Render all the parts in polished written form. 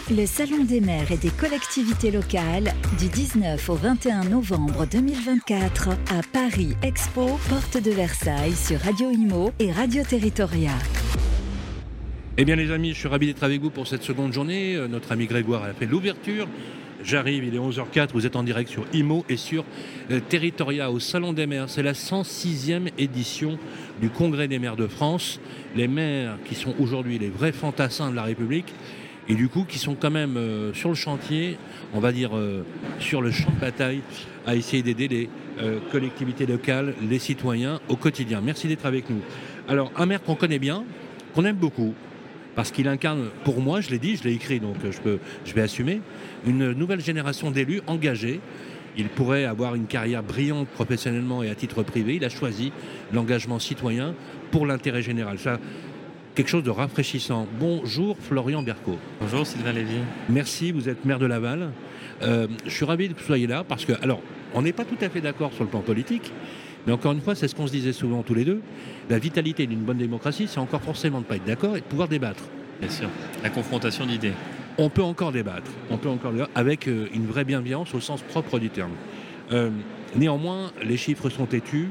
Le Salon des maires et des collectivités locales du 19 au 21 novembre 2024 à Paris Expo, porte de Versailles sur Radio Imo et Radio Territoria. Eh bien les amis, je suis ravi d'être avec vous pour cette seconde journée. Notre ami Grégoire a fait l'ouverture. J'arrive, il est 11h04, vous êtes en direct sur Imo et sur Territoria au Salon des maires. C'est la 106e édition du Congrès des maires de France. Les maires qui sont aujourd'hui les vrais fantassins de la République et du coup qui sont quand même sur le chantier, on va dire sur le champ de bataille, à essayer d'aider les collectivités locales, les citoyens au quotidien. Merci d'être avec nous. Alors un maire qu'on connaît bien, qu'on aime beaucoup, parce qu'il incarne, pour moi, je l'ai dit, je l'ai écrit, donc je vais assumer, une nouvelle génération d'élus engagés. Il pourrait avoir une carrière brillante professionnellement et à titre privé. Il a choisi l'engagement citoyen pour l'intérêt général. Ça, quelque chose de rafraîchissant. Bonjour Florian Berco. Bonjour Sylvain Lévy. Merci, vous êtes maire de Laval. Je suis ravi que vous soyez là parce que, alors, on n'est pas tout à fait d'accord sur le plan politique, mais encore une fois, c'est ce qu'on se disait souvent tous les deux. La vitalité d'une bonne démocratie, c'est encore forcément de ne pas être d'accord et de pouvoir débattre. Bien sûr, la confrontation d'idées. On peut encore débattre avec une vraie bienveillance au sens propre du terme. Néanmoins, les chiffres sont têtus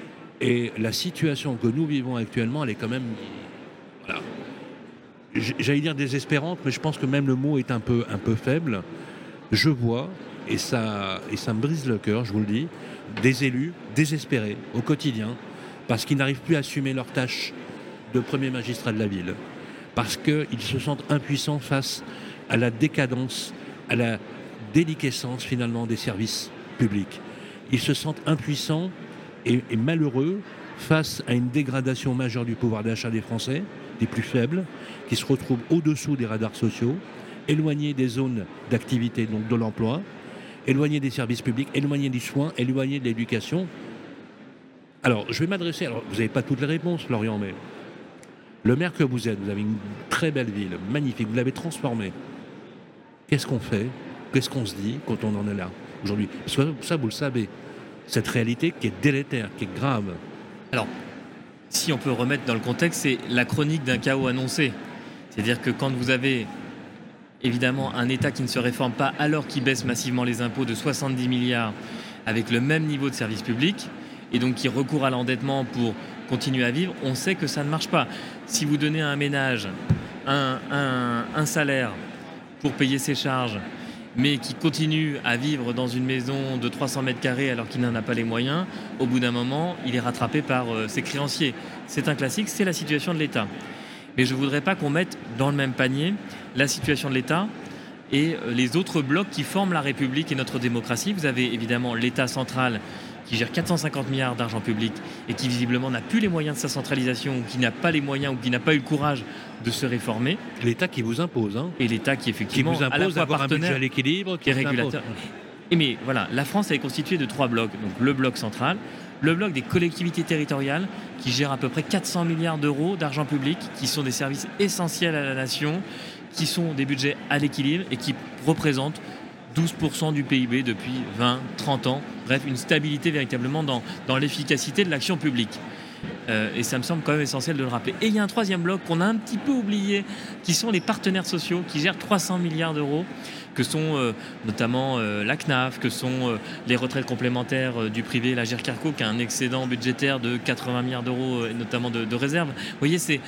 et la situation que nous vivons actuellement, elle est quand même, voilà, j'allais dire désespérante, mais je pense que même le mot est un peu faible. Je vois, et ça me brise le cœur, je vous le dis, des élus désespérés au quotidien parce qu'ils n'arrivent plus à assumer leurs tâches de premier magistrat de la ville, parce qu'ils se sentent impuissants face à la décadence, à la déliquescence finalement des services publics. Ils se sentent impuissants et malheureux face à une dégradation majeure du pouvoir d'achat des Français, des plus faibles, qui se retrouvent au-dessous des radars sociaux, éloignés des zones d'activité, donc de l'emploi, éloignés des services publics, éloignés du soin, éloignés de l'éducation. Alors, je vais m'adresser... Alors, vous n'avez pas toutes les réponses, Florian, mais le maire que vous êtes, vous avez une très belle ville, magnifique, vous l'avez transformée. Qu'est-ce qu'on fait ? Qu'est-ce qu'on se dit quand on en est là, aujourd'hui ? Parce que ça, vous le savez, cette réalité qui est délétère, qui est grave. Alors, si on peut remettre dans le contexte, c'est la chronique d'un chaos annoncé. C'est-à-dire que quand vous avez évidemment un État qui ne se réforme pas alors qu'il baisse massivement les impôts de 70 milliards avec le même niveau de service public et donc qui recourt à l'endettement pour continuer à vivre, on sait que ça ne marche pas. Si vous donnez à un ménage un salaire pour payer ses charges, mais qui continue à vivre dans une maison de 300 mètres carrés alors qu'il n'en a pas les moyens, au bout d'un moment, il est rattrapé par ses créanciers. C'est un classique, c'est la situation de l'État. Mais je ne voudrais pas qu'on mette dans le même panier la situation de l'État et les autres blocs qui forment la République et notre démocratie. Vous avez évidemment l'État central qui gère 450 milliards d'argent public et qui visiblement n'a plus les moyens de sa centralisation, ou qui n'a pas les moyens, ou qui n'a pas eu le courage de se réformer. L'État qui vous impose. Et l'État qui effectivement qui vous impose d'avoir un budget à l'équilibre, qui est régulateur. Et mais voilà, la France est constituée de 3 blocs. Donc le bloc central, le bloc des collectivités territoriales qui gèrent à peu près 400 milliards d'euros d'argent public, qui sont des services essentiels à la nation, qui sont des budgets à l'équilibre et qui représentent 12% du PIB depuis 20, 30 ans. Bref, une stabilité véritablement dans l'efficacité de l'action publique. Et ça me semble quand même essentiel de le rappeler. Et il y a un troisième bloc qu'on a un petit peu oublié, qui sont les partenaires sociaux, qui gèrent 300 milliards d'euros, que sont notamment la CNAF, que sont les retraites complémentaires du privé, la GERCARCO, qui a un excédent budgétaire de 80 milliards d'euros, notamment de réserves. Vous voyez, c'est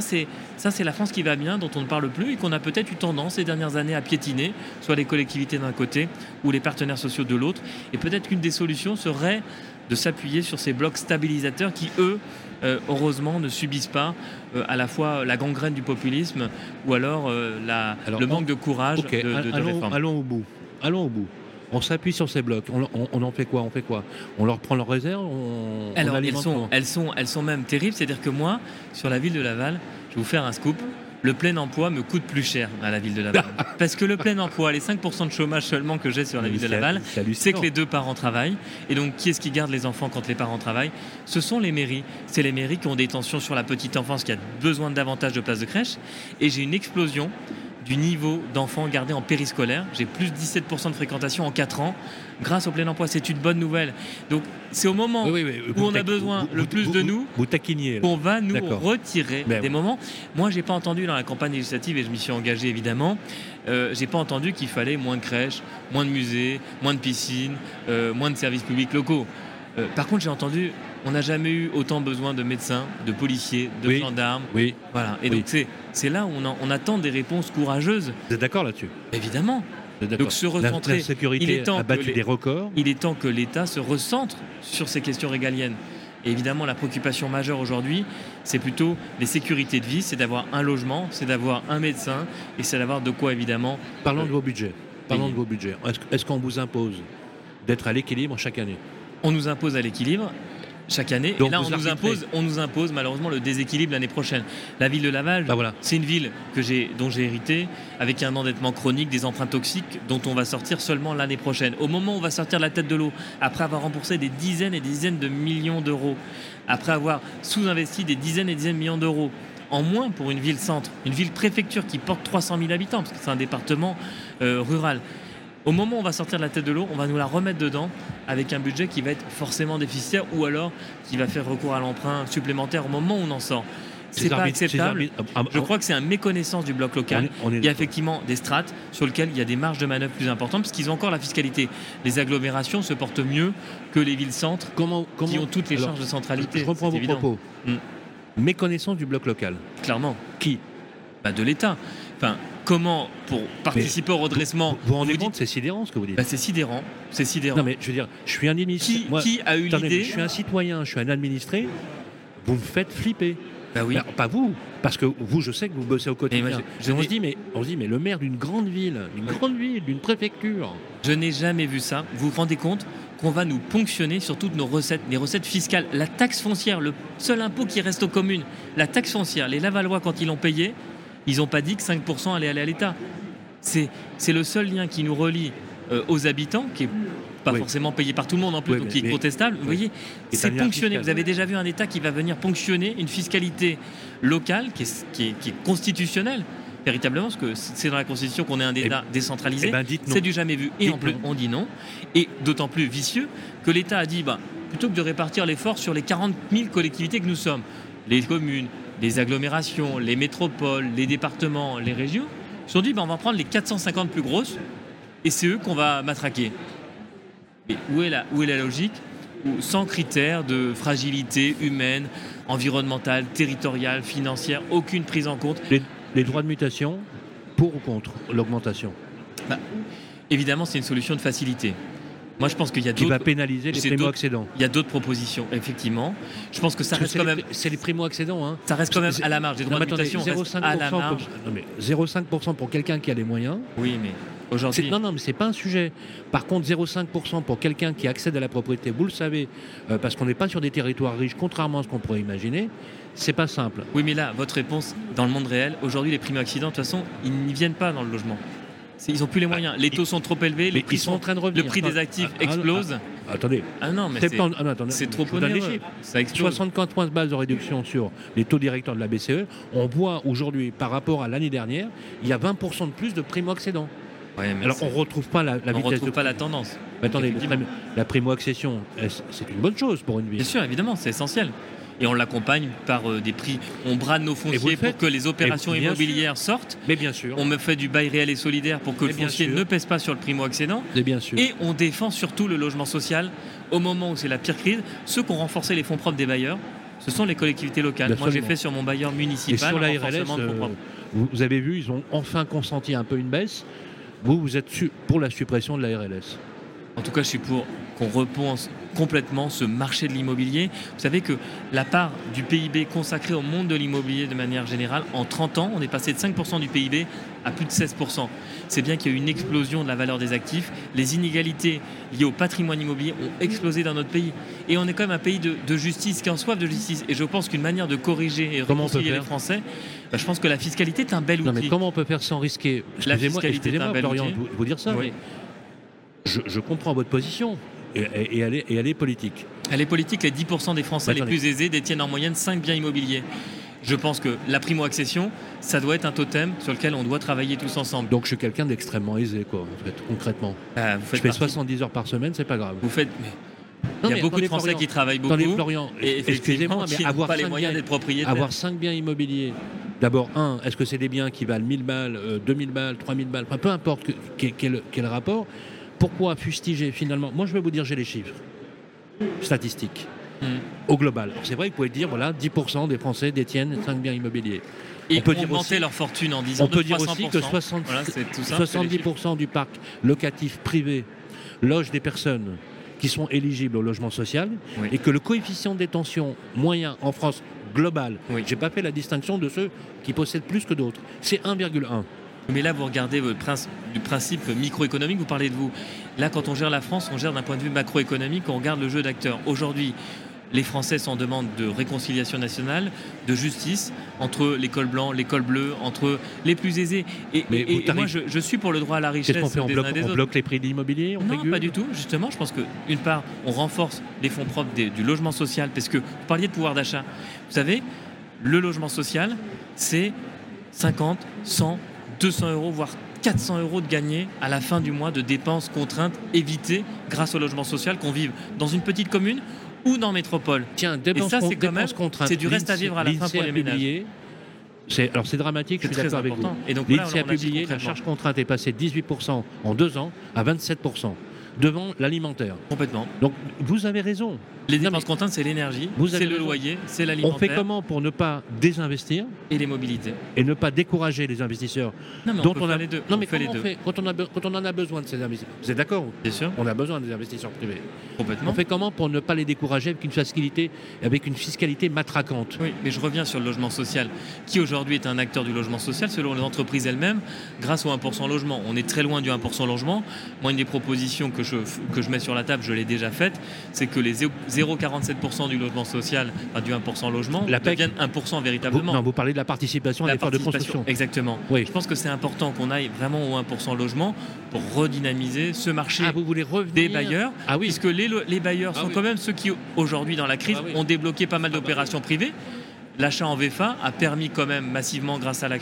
la France qui va bien, dont on ne parle plus, et qu'on a peut-être eu tendance ces dernières années à piétiner, soit les collectivités d'un côté, ou les partenaires sociaux de l'autre. Et peut-être qu'une des solutions serait de s'appuyer sur ces blocs stabilisateurs qui, eux, heureusement, ne subissent pas à la fois la gangrène du populisme ou alors, le manque de courage de réforme. Allons au bout. On s'appuie sur ces blocs. On en fait quoi ? On leur prend leurs réserves ? Alors, elles sont même terribles. C'est-à-dire que moi, sur la ville de Laval, je vais vous faire un scoop. Le plein emploi me coûte plus cher à la ville de Laval. Parce que le plein emploi, les 5% de chômage seulement que j'ai sur la ville de Laval, c'est que les 2 parents travaillent. Et donc, qui est-ce qui garde les enfants quand les parents travaillent ? Ce sont les mairies. C'est les mairies qui ont des tensions sur la petite enfance, qui a besoin de davantage de places de crèche. Et j'ai une explosion du niveau d'enfants gardés en périscolaire. J'ai plus de 17% de fréquentation en 4 ans grâce au plein emploi. C'est une bonne nouvelle. Donc c'est au moment où on a besoin le plus de nous vous taquiniez, qu'on va nous retirer Ben des moments. Moi, j'ai pas entendu dans la campagne législative, et je m'y suis engagé évidemment, j'ai pas entendu qu'il fallait moins de crèches, moins de musées, moins de piscines, moins de services publics locaux. Par contre, j'ai entendu, on n'a jamais eu autant besoin de médecins, de policiers, de gendarmes. Oui. Voilà. Et donc c'est là où on attend des réponses courageuses. Vous êtes d'accord là-dessus? Évidemment. Donc se recentrer. La sécurité a battu des records. Il est temps que l'État se recentre sur ces questions régaliennes. Et évidemment, la préoccupation majeure aujourd'hui, c'est plutôt les sécurités de vie, c'est d'avoir un logement, c'est d'avoir un médecin, et c'est d'avoir de quoi évidemment. Parlons de vos budgets. Parlons de vos budgets. Est-ce qu'on vous impose d'être à l'équilibre chaque année? On nous impose à l'équilibre chaque année. Donc et là, on nous impose malheureusement le déséquilibre l'année prochaine. La ville de Laval, c'est une ville dont j'ai hérité, avec un endettement chronique, des emprunts toxiques, dont on va sortir seulement l'année prochaine. Au moment où on va sortir de la tête de l'eau, après avoir remboursé des dizaines et des dizaines de millions d'euros, après avoir sous-investi des dizaines et des dizaines de millions d'euros, en moins pour une ville-centre, une ville-préfecture qui porte 300 000 habitants, parce que c'est un département rural. Au moment où on va sortir de la tête de l'eau, on va nous la remettre dedans avec un budget qui va être forcément déficitaire ou alors qui va faire recours à l'emprunt supplémentaire au moment où on en sort. C'est pas acceptable. Je crois que c'est une méconnaissance du bloc local. Il y a effectivement des strates sur lesquelles il y a des marges de manœuvre plus importantes parce qu'ils ont encore la fiscalité. Les agglomérations se portent mieux que les villes-centres qui ont toutes les charges de centralité. Je reprends vos propos. Méconnaissance du bloc local. Clairement. Qui? De l'État. Enfin, comment, pour participer au redressement... Vous vous rendez compte, c'est sidérant ce que vous dites. C'est sidérant. C'est sidérant. Non mais je veux dire, je suis un administré. Qui a eu l'idée? Je suis un citoyen, je suis un administré. Vous me faites flipper. Oui. Pas vous, parce que vous, je sais que vous bossez au quotidien. On se dit, mais le maire d'une grande ville, d'une préfecture. Je n'ai jamais vu ça. Vous vous rendez compte qu'on va nous ponctionner sur toutes nos recettes, les recettes fiscales, la taxe foncière, le seul impôt qui reste aux communes, la taxe foncière. Les Lavallois, quand ils l'ont payé, ils n'ont pas dit que 5% allait aller à l'État. C'est le seul lien qui nous relie aux habitants, qui n'est pas forcément payé par tout le monde en plus, donc qui est contestable. Vous voyez, c'est ponctionné. Vous avez déjà vu un État qui va venir ponctionner une fiscalité locale qui est constitutionnelle, véritablement, parce que c'est dans la Constitution qu'on est un État décentralisé. C'est du jamais vu. Et en plus, on dit non. Et d'autant plus vicieux que l'État a dit, plutôt que de répartir l'effort sur les 40 000 collectivités que nous sommes, les communes, les agglomérations, les métropoles, les départements, les régions, ils se sont dit on va prendre les 450 plus grosses et c'est eux qu'on va matraquer. Mais où est la logique? Sans critères de fragilité humaine, environnementale, territoriale, financière, aucune prise en compte. Les droits de mutation, pour ou contre l'augmentation? Évidemment, c'est une solution de facilité. Moi, je pense qu'il y a qui va pénaliser les primo-accédants. Il y a d'autres propositions, effectivement. Je pense que ça reste quand même... C'est les primo-accédants. Hein. Ça reste quand même à la marge. Les droits de mutation restent à la marge. 0,5% pour quelqu'un qui a les moyens. Oui, mais aujourd'hui... Non, mais c'est pas un sujet. Par contre, 0,5% pour quelqu'un qui accède à la propriété, vous le savez, parce qu'on n'est pas sur des territoires riches, contrairement à ce qu'on pourrait imaginer, c'est pas simple. Oui, mais là, votre réponse, dans le monde réel, aujourd'hui, les primo-accédants, de toute façon, ils n'y viennent pas dans le logement. Ils n'ont plus les moyens. Les taux sont trop élevés. Les prix sont en train de revenir. Le prix des actifs explose. Attendez. Non, mais c'est trop onéreux. Ça explose. 75 points de base de réduction sur les taux directeurs de la BCE. On voit aujourd'hui, par rapport à l'année dernière, il y a 20% de plus de primo-accédants. Alors, on ne retrouve pas la vitesse. On ne retrouve pas la tendance. Attendez, la primo-accession, c'est une bonne chose pour une ville. Bien sûr, évidemment, c'est essentiel. Et on l'accompagne par des prix. On brade nos fonciers pour que les opérations immobilières sortent. Mais bien sûr. On me fait du bail réel et solidaire pour que le foncier ne pèse pas sur le primo-accédant. Et bien sûr. Et on défend surtout le logement social au moment où c'est la pire crise. Ceux qui ont renforcé les fonds propres des bailleurs, ce sont les collectivités locales. Absolument. Moi, j'ai fait sur mon bailleur municipal. Et sur la RLS, vous avez vu, ils ont enfin consenti un peu une baisse. Vous êtes pour la suppression de la RLS? En tout cas, je suis pour qu'on repense complètement ce marché de l'immobilier. Vous savez que la part du PIB consacrée au monde de l'immobilier de manière générale, en 30 ans, on est passé de 5% du PIB à plus de 16%. C'est bien qu'il y a eu une explosion de la valeur des actifs. Les inégalités liées au patrimoine immobilier ont explosé dans notre pays. Et on est quand même un pays de justice, qui en soif de justice. Et je pense qu'une manière de corriger et réconcilier les Français, je pense que la fiscalité est un bel outil. Non, mais comment on peut faire sans risquer? La fiscalité est un bel outil. Vous dire ça, oui. Je comprends votre position. Et elle est politique. Elle est politique. Les 10% des Français les plus aisés détiennent en moyenne 5 biens immobiliers. Je pense que la primo-accession, ça doit être un totem sur lequel on doit travailler tous ensemble. Donc je suis quelqu'un d'extrêmement aisé, quoi, en fait, concrètement. Vous Je faites fais partie- 70 heures par semaine, c'est pas grave. Vous faites... mais Non, il y mais a beaucoup de attendez, Français Florian, qui travaillent beaucoup. Attendez, Florian, Et excusez-moi, effectivement, mais qui n'ont avoir pas les 5 moyens biens, d'être propriétaires. avoir 5 biens immobiliers, d'abord, est-ce que c'est des biens qui valent 1000 balles, 2000 balles, 3000 balles, enfin, peu importe quel rapport, pourquoi fustiger finalement? Moi, je vais vous dire, j'ai les chiffres statistiques au global. Alors, c'est vrai que vous pouvez dire, voilà, 10% des Français détiennent 5 biens immobiliers. Et on peut ont dire augmenté aussi- leur fortune en 10 ans On peut de dire 300%. aussi que Voilà, c'est tout simple, c'est les chiffres. 70% du parc locatif privé loge des personnes qui sont éligibles au logement social, Oui. et que le coefficient de détention moyen en France global, Oui. j'ai pas fait la distinction de ceux qui possèdent plus que d'autres, c'est 1,1. Mais là, vous regardez du principe microéconomique, vous parlez de vous. Là, quand on gère la France, on gère d'un point de vue macroéconomique, on regarde le jeu d'acteurs. Aujourd'hui, les Français sont en demande de réconciliation nationale, de justice, entre les cols blancs, les cols bleus, entre les plus aisés. Et moi, je suis pour le droit à la richesse Qu'est-ce qu'on fait? des uns et des On autres. bloque les prix de l'immobilier? On Non, régule pas du tout. Justement, je pense qu'une part, on renforce les fonds propres du logement social, parce que vous parliez de pouvoir d'achat. Vous savez, le logement social, c'est 50, 100, 200 euros, voire 400 euros de gagner à la fin du mois de dépenses contraintes évitées grâce au logement social, qu'on vive dans une petite commune ou dans métropole. Tiens, Et ça, c'est quand même, contraintes. c'est du reste à vivre à la fin pour les ménages. Alors c'est dramatique, je C'est suis très d'accord avec vous. important. Et donc là, L'INSEE a on agit publié, la concrètement. charge contrainte est passée de 18% en 2 ans à 27%, devant l'alimentaire. Complètement. Donc vous avez raison. Les Non, dépenses mais contraintes, c'est l'énergie, vous c'est avez le raison. loyer, c'est On l'alimentaire fait comment pour ne pas désinvestir et les mobilités. et ne pas décourager les investisseurs Non, mais dont on peut on a faire les deux. Non, On mais fait les comment deux. on fait quand on en a besoin de ces investisseurs? Vous êtes d'accord? Bien sûr, On a besoin des investisseurs privés. complètement. On fait comment pour ne pas les décourager avec une fiscalité matraquante? Oui, mais je reviens sur le logement social, qui aujourd'hui est un acteur du logement social selon les entreprises elles-mêmes, grâce au 1% logement. On est très loin du 1% logement. Moi, une des propositions que je mets sur la table, je l'ai déjà faite, c'est que les 0,47% du logement social, enfin, du 1% logement, La PEC. deviennent 1% véritablement. Vous parlez de la participation à La l'effort de participation, construction. exactement. Oui. Je pense que c'est important qu'on aille vraiment au 1% logement pour redynamiser ce marché Ah, vous voulez revenir des bailleurs, Ah oui. puisque les bailleurs Ah sont oui. quand même ceux qui, aujourd'hui, dans la crise, Ah oui. ont débloqué pas mal d'opérations privées. L'achat en VFA a permis quand même massivement, grâce à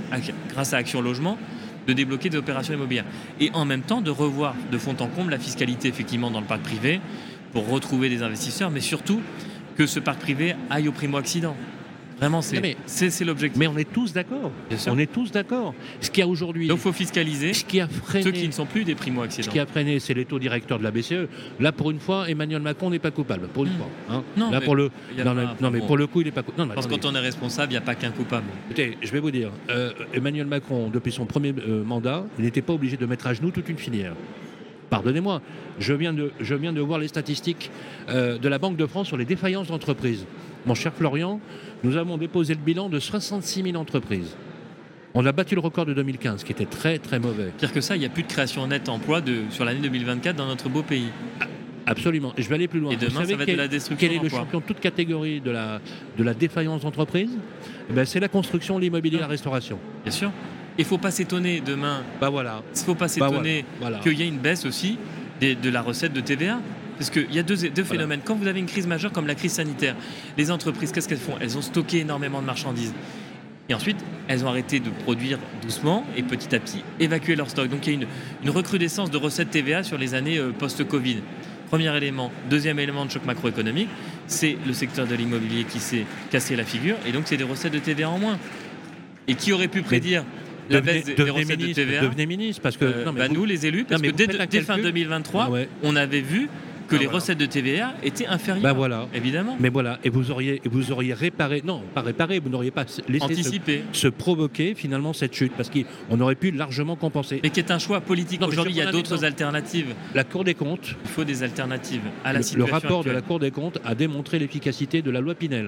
Action Logement, de débloquer des opérations immobilières. Et en même temps, de revoir de fond en comble la fiscalité, effectivement, dans le parc privé, pour retrouver des investisseurs, mais surtout que ce parc privé aille au primo-accident. Vraiment, Non, mais- c'est l'objectif. Mais on est tous d'accord. Bien sûr. On est tous d'accord. Ce qui a aujourd'hui, Donc, il faut fiscaliser ce qui a freiné, ceux qui ne sont plus des ce primo-accidents. qui a freiné, c'est les taux directeurs de la BCE. Là, pour une fois, Emmanuel Macron n'est pas coupable. Pour une fois. Hein. Non, Là, mais pour le, il y a non, pas- mais, enfin, non, mais bon. pour le coup, il n'est pas coupable. Non, mais Je pense que attendez. quand on est responsable, il n'y a pas qu'un coupable. Écoutez, je vais vous dire, Emmanuel Macron, depuis son premier mandat, il n'était pas obligé de mettre à genoux toute une filière. Pardonnez-moi, je viens de voir les statistiques de la Banque de France sur les défaillances d'entreprises. Mon cher Florian, nous avons déposé le bilan de 66 000 entreprises. On a battu le record de 2015, qui était très très mauvais. Pire que ça, il n'y a plus de création nette d'emplois sur l'année 2024 dans notre beau pays. Absolument. Et je vais aller plus loin. Et demain, Vous savez ça va être de la destruction quel est le d'emplois. champion de toute catégorie de la défaillance d'entreprise? Eh ben, c'est la construction, l'immobilier, la restauration. Bien sûr. Il ne faut pas s'étonner demain. Bah voilà. Il ne faut pas s'étonner voilà. qu'il y ait une baisse aussi de la recette de TVA. Parce qu'il y a deux phénomènes. Quand vous avez une crise majeure comme la crise sanitaire, les entreprises, qu'est-ce qu'elles font? Elles ont stocké énormément de marchandises. Et ensuite, elles ont arrêté de produire doucement et petit à petit évacuer leur stock. Donc il y a une recrudescence de recettes TVA sur les années post-Covid. Premier élément. Deuxième élément de choc macroéconomique, c'est le secteur de l'immobilier qui s'est cassé la figure. Et donc c'est des recettes de TVA en moins. Et qui aurait pu prédire la baisse des recettes de TVA? Devenez ministre, parce que... Nous, les élus, parce mais que vous faites un dès fin calcul. 2023, Ouais. on avait vu que les voilà. recettes de TVA étaient inférieures. Bah voilà. Évidemment. Mais voilà, et vous auriez réparé, non, pas réparé, vous n'auriez pas laissé Anticipé. se provoquer finalement cette chute, parce qu'on aurait pu largement compenser. Mais qui est un choix politique. Non, mais Aujourd'hui, il y a je prends un d'autres exemple. alternatives. La Cour des comptes, Il faut des alternatives à la le situation rapport de actuelle. la Cour des comptes a démontré l'efficacité de la loi Pinel.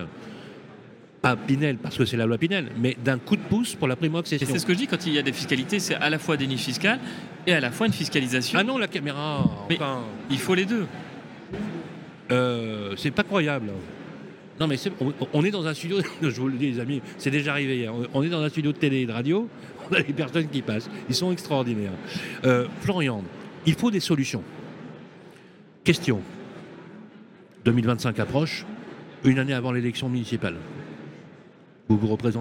Pas Pinel parce que c'est la loi Pinel, mais d'un coup de pouce pour la Et primo-accession. c'est ce que je dis quand il y a des fiscalités, c'est à la fois des niches fiscales et à la fois une fiscalisation. Ah non, la caméra, Mais- enfin, Il faut les deux. c'est pas croyable. Non mais on est dans un studio, je vous le dis les amis, c'est déjà arrivé hier, on est dans un studio de télé et de radio, on a les personnes qui passent, ils sont extraordinaires. Florian, il faut des solutions. Question, 2025 approche, une année avant l'élection municipale. Vous vous représentez ?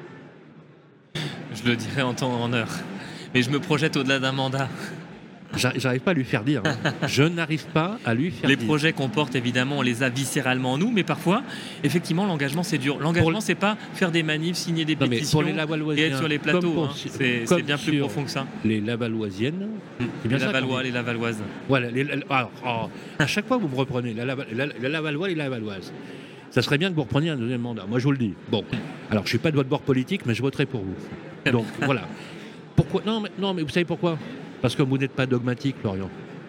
Je le dirai en temps et en heure. Mais je me projette au-delà d'un mandat. J'arrive pas à lui faire dire. Je n'arrive pas à lui faire Les dire. projets qu'on porte, évidemment, on les a viscéralement en nous, mais parfois, effectivement, l'engagement, c'est dur. L'engagement, c'est pas faire des manifs, signer des pétitions pour les et Lavalloisiens, être sur les plateaux. comme C'est bien plus sur profond que ça. Les Lavalloisiennes, c'est bien Les ça qu'on Lavallois, dit. les Lavalloises. Voilà, à chaque fois vous me reprenez les Lavallois, les Lavalloises. Ça serait bien que vous repreniez un deuxième mandat. Moi, je vous le dis. Bon, alors je suis pas de votre bord politique, mais je voterai pour vous. Donc voilà. Pourquoi ? Non, mais vous savez pourquoi ? Parce que vous n'êtes pas dogmatique, Florian.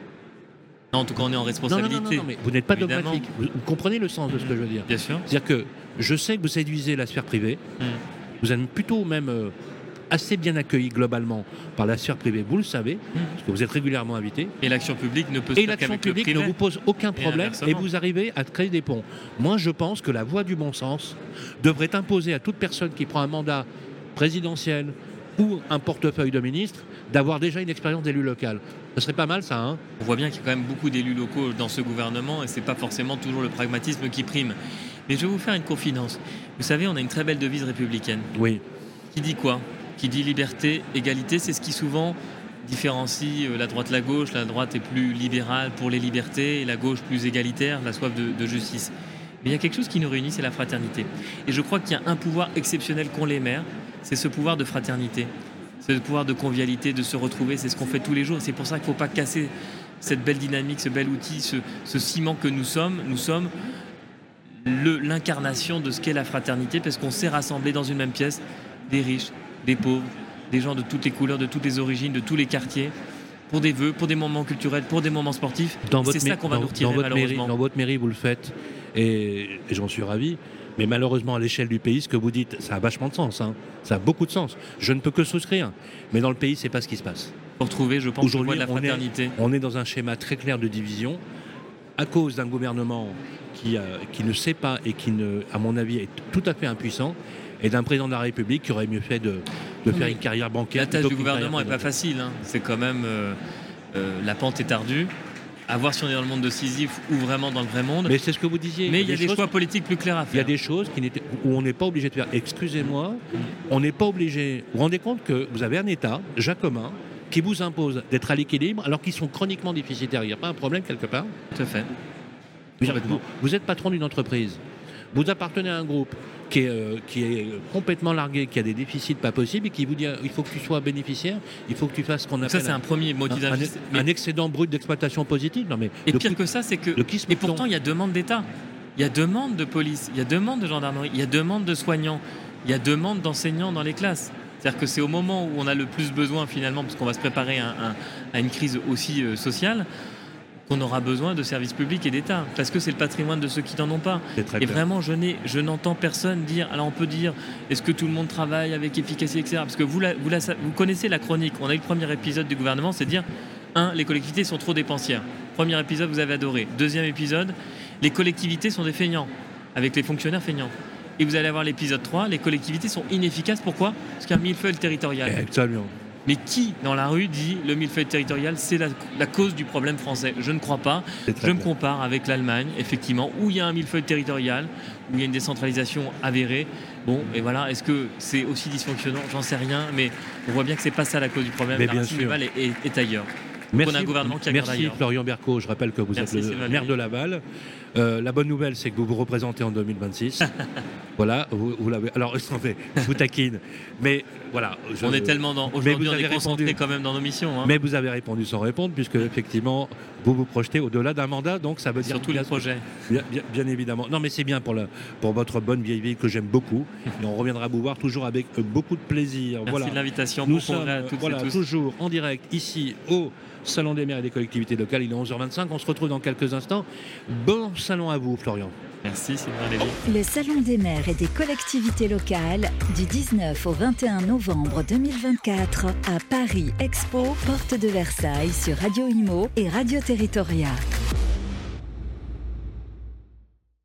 Non, en tout cas, on est en responsabilité. Non, mais vous n'êtes pas Évidemment. dogmatique. Vous comprenez le sens de ce que je veux dire ? Bien sûr. C'est-à-dire que je sais que vous séduisez la sphère privée. Vous êtes plutôt même assez bien accueilli globalement par la sphère privée, vous le savez, parce que vous êtes régulièrement invité. Et l'action publique ne peut se Et faire l'action qu'avec le publique ne privé. vous pose aucun problème inversement. et vous arrivez à créer des ponts. Moi, je pense que la voie du bon sens devrait imposer à toute personne qui prend un mandat présidentiel ou un portefeuille de ministre d'avoir déjà une expérience d'élu local. Ce serait pas mal ça, hein ? On voit bien qu'il y a quand même beaucoup d'élus locaux dans ce gouvernement et c'est pas forcément toujours le pragmatisme qui prime. Mais je vais vous faire une confidence. Vous savez, on a une très belle devise républicaine. Oui. Qui dit quoi ? Qui dit liberté, égalité, c'est ce qui souvent différencie la droite la gauche. La droite est plus libérale pour les libertés et la gauche plus égalitaire, la soif de justice. Mais il y a quelque chose qui nous réunit, c'est la fraternité. Et je crois qu'il y a un pouvoir exceptionnel qu'ont les maires, c'est ce pouvoir de fraternité. C'est le pouvoir de convivialité, de se retrouver, c'est ce qu'on fait tous les jours. C'est pour ça qu'il ne faut pas casser cette belle dynamique, ce bel outil, ce ciment que nous sommes. Nous sommes l'incarnation de ce qu'est la fraternité, parce qu'on s'est rassemblés dans une même pièce, des riches, des pauvres, des gens de toutes les couleurs, de toutes les origines, de tous les quartiers, pour des vœux, pour des moments culturels, pour des moments sportifs. C'est ça qu'on va nous retirer, malheureusement. Dans votre mairie, vous le faites, et j'en suis ravi. Mais malheureusement, à l'échelle du pays, ce que vous dites, ça a vachement de sens. Hein. Ça a beaucoup de sens. Je ne peux que souscrire. Mais dans le pays, c'est pas ce qui se passe. Pour trouver, je pense, le voie aujourd'hui, de la fraternité. on est dans un schéma très clair de division à cause d'un gouvernement qui ne sait pas et qui, à mon avis, est tout à fait impuissant, et d'un président de la République qui aurait mieux fait de faire une carrière bancaire. La tâche plutôt du qu'une gouvernement n'est carrière pas facile. Hein. C'est quand même... la pente est ardue. À voir si on est dans le monde de Sisyphe ou vraiment dans le vrai monde. Mais c'est ce que vous disiez. Mais il y a des choix politiques plus clairs à faire. Il y a des choses où on n'est pas obligé de faire. Excusez-moi, on n'est pas obligé. Vous vous rendez compte que vous avez un État, Jacomin, qui vous impose d'être à l'équilibre alors qu'ils sont chroniquement déficitaires. Il n'y a pas un problème quelque part ? Tout à fait. Vous êtes patron d'une entreprise. Vous appartenez à un groupe qui est complètement largué, qui a des déficits pas possibles et qui vous dit il faut que tu sois bénéficiaire, il faut que tu fasses ce qu'on appelle Ça, c'est un premier motif d'injustice. un excédent brut d'exploitation positive. Non, mais et pire que ça, c'est que... Et pourtant, il y a demande d'État. Il y a demande de police, il y a demande de gendarmerie, il y a demande de soignants, il y a demande d'enseignants dans les classes. C'est-à-dire que c'est au moment où on a le plus besoin, finalement, parce qu'on va se préparer à une crise aussi sociale, qu'on aura besoin de services publics et d'État, parce que c'est le patrimoine de ceux qui n'en ont pas. Et vraiment, je n'entends personne dire, alors on peut dire, est-ce que tout le monde travaille avec efficacité, etc. Parce que vous connaissez la chronique, on a eu le premier épisode du gouvernement, c'est de dire, les collectivités sont trop dépensières. Premier épisode, vous avez adoré. Deuxième épisode, les collectivités sont des feignants, avec les fonctionnaires feignants. Et vous allez avoir l'épisode 3, les collectivités sont inefficaces. Pourquoi ? Parce qu'il y a un millefeuille territorial. Absolument. Mais qui, dans la rue, dit le millefeuille territorial, c'est la cause du problème français ? Je ne crois pas. Je me compare avec l'Allemagne, effectivement, où il y a un millefeuille territorial, où il y a une décentralisation avérée. Bon, et voilà, est-ce que c'est aussi dysfonctionnant ? J'en sais rien, mais on voit bien que c'est pas ça la cause du problème. Mais la bien racine sûr. du mal est ailleurs. Merci, on a un gouvernement qui regarde ailleurs. Florian Bercaud, je rappelle que vous êtes le maire de Laval. La bonne nouvelle, c'est que vous vous représentez en 2026. Voilà, vous l'avez. Alors, je vous taquine, mais voilà. On est tellement aujourd'hui, on est concentré quand même dans nos missions. Hein. Mais vous avez répondu sans répondre, puisque effectivement, vous vous projetez au-delà d'un mandat, donc ça veut dire surtout les projets. Bien évidemment. Non, mais c'est bien pour votre bonne vieille ville que j'aime beaucoup. Et on reviendra vous voir toujours avec beaucoup de plaisir. Merci voilà. de l'invitation. Nous Bon sommes congrès à toutes et tous. toujours en direct ici au Salon des maires et des collectivités locales. Il est 11h25. On se retrouve dans quelques instants. Bon salon à vous, Florian. Merci, Sylvain Lévy. Le Salon des maires et des collectivités locales du 19 au 21 novembre 2024 à Paris Expo, porte de Versailles sur Radio Imo et Radio Territoria.